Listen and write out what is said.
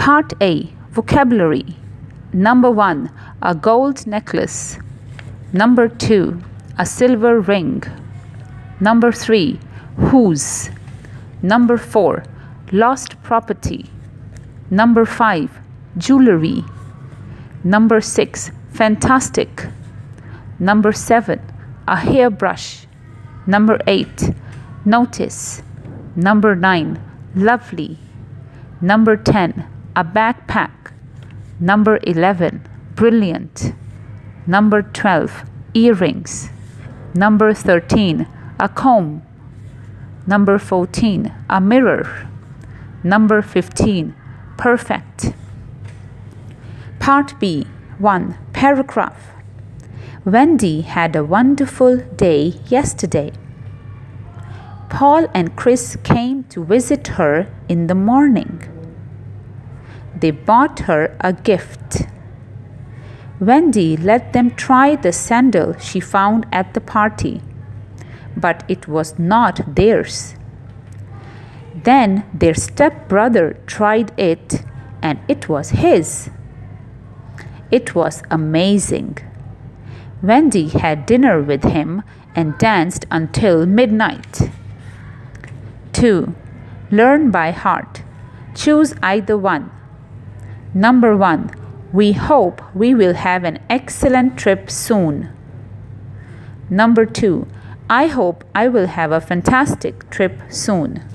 Part A. Vocabulary. Number 1. A gold necklace. Number 2. A silver ring. Number 3. Whose. Number 4. Lost property. Number 5. Jewelry. Number 6. Fantastic. Number 7. A hairbrush. Number 8. Notice. Number 9. Lovely. Number 10. A backpack. Number 11. Brilliant. Number 12. Earrings. Number 13. A comb. Number 14. A mirror. Number 15. Perfect. Part B. 1. Paragraph. Wendy had a wonderful day yesterday. Paul and Chris came to visit her in the morning. They bought her a gift. Wendy let them try the sandal she found at the party, but it was not theirs. Then their stepbrother tried it, and it was his. It was amazing. Wendy had dinner with him and danced until midnight. 2. Learn by heart. Choose either one. Number 1. We hope we will have an excellent trip soon. Number 2. I hope I will have a fantastic trip soon.